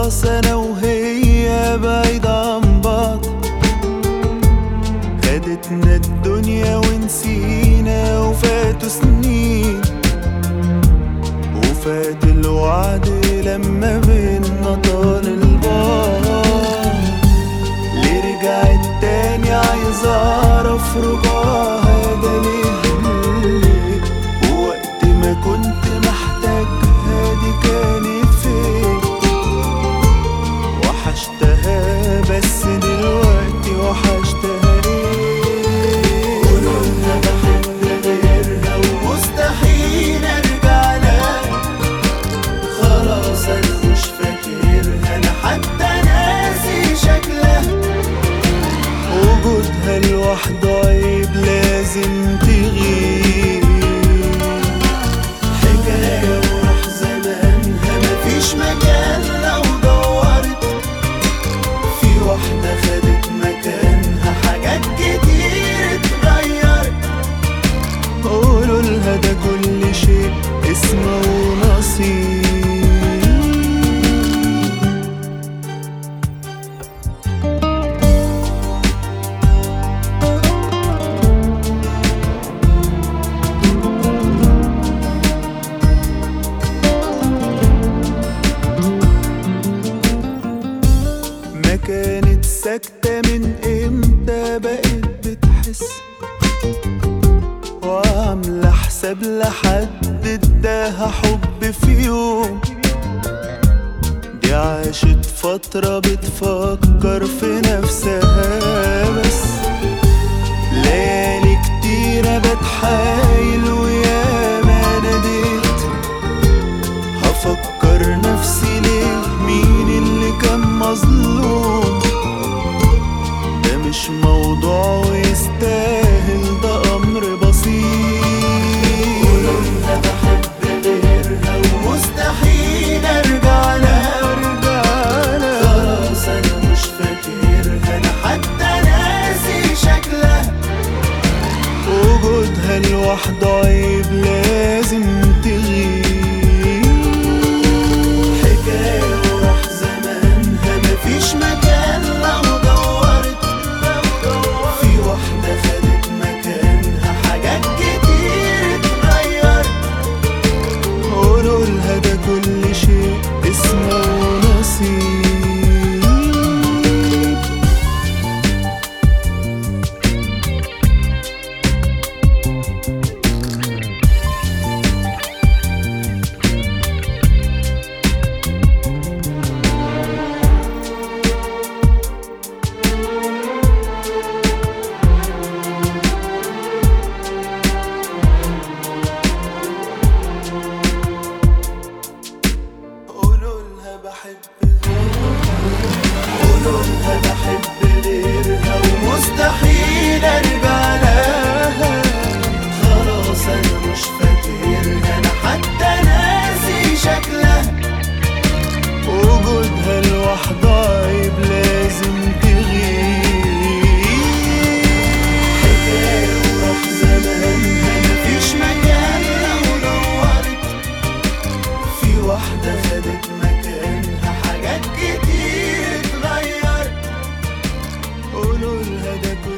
خلاص انا وهي بعيد عن بعض، خدتنا الدنيا ونسينا وفاتوا سنين، وفات الوعد لما بينا طال البعد. ليه رجعت تاني عايز اعرف رجوعها ده ليه، ووقت ما كنت محتاجها دي كانت فين. وحشتها بس دلوقتي وحشتها ايه. قولولها بحب غيرها ومستحيل ارجع لها، خلاص انا مش فاكرها انا حتى ناسي شكلها. وجودها لوحده عيب لازم تغيب، حكاية وراح زمانها مفيش مكان لو دورت، في واحدة خدت مكانها حاجات كتير اتغيرت. قولولها ده كل شيء اسمه ونصيب. ما كانت ساكتة من امتى بقت بتحس، وعاملة حساب لحد اداها حب في يوم. دي عاشت فترة بتفكر في نفسها بس، ليالي كتيرة بتحايل وياما ناديت. هفكر نفسي ليه مين اللي كان مظلوم، ده مش موضوع ويستاهل ده أمر بسيط. قولولها بحب غيرها ومستحيل أرجع لها، خلاص أنا مش فاكرها أنا حتى ناسي شكلها. وجودها لوحده عيب لازم تغيب، حكاية وراح زمانها مفيش مكان لو دورت، في واحدة خدت مكانها حاجات كتير اتغيرت. قولولها ده كل شيء اسمه نصيب. قولولها بحب غيرها، قولولها بحب غيرها ومستحيل ارجع لها، خلاص انا مش فاكرها انا حتى ناسي شكلها. وجودها لوحده عيب لازم تغيب، حكاية وراح زمانها مفيش مكان لو دورت، في واحدة خدت مكانها حاجات كتير اتغيرت. قولولها ده